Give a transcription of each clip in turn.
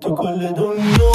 تو کل دنیا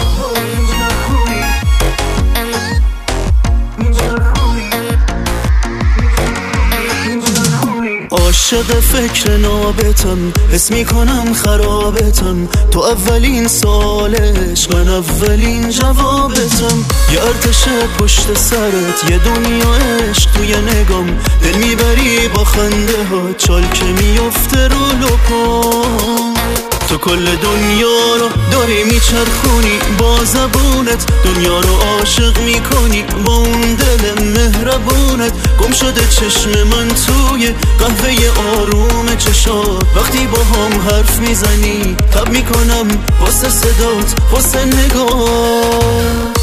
عاشق فکر نابتم، حس میکنم خرابتم. تو اولین سالش، من اولین جوابتم. یه ارتش پشت سرت، یه دنیا عشق توی نگام. دل میبری با خنده ها، چال که میفته رو لپام. تو کل دنیا رو داری میچرخونی با زبونت، دنیا رو عاشق میکنی با اون دل مهربونت. گم شده چشم من توی قهوه آروم چشات، وقتی با هم حرف میزنی تب میکنم واسه صدات، واسه نگات.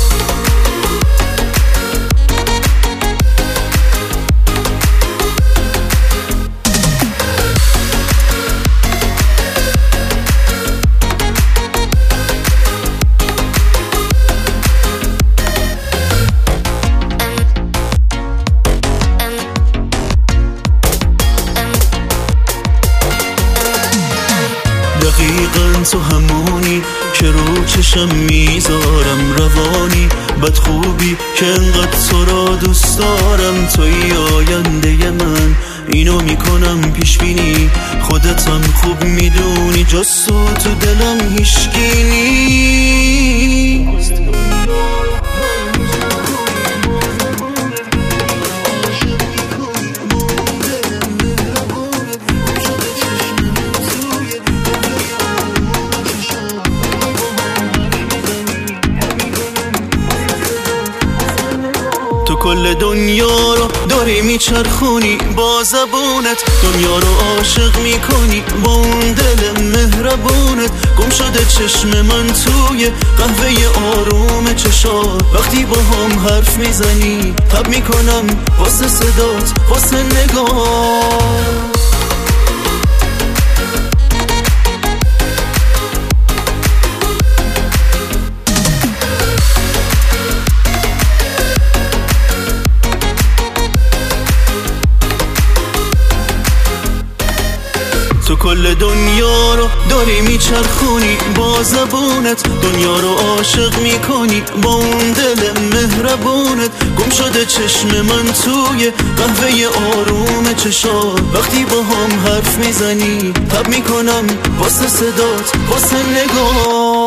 دقیقاً تو همونی که رو چشم میذارم، روانی بدخوبی که انقدر تو را دوست دارم. توی آینده من، اینو میکنم پیش بینی، خودتم خوب میدونی جز تو دلم هیچکی نیست. تو کل دنیا رو داری میچرخونی با زبونت، دنیا رو عاشق میکنی با اون دل مهربونت. گم شده چشم من توی قهوه آروم چشات، وقتی با هم حرف میزنی تب میکنم واسه صدات، واسه نگات. تو کل دنیا رو داری میچرخونی با زبونت، دنیا رو عاشق میکنی با اون دل مهربونت. گم شده چشم من توی قهوه آروم چشات، وقتی با هم حرف میزنی تب میکنم واسه صدات، واسه نگات.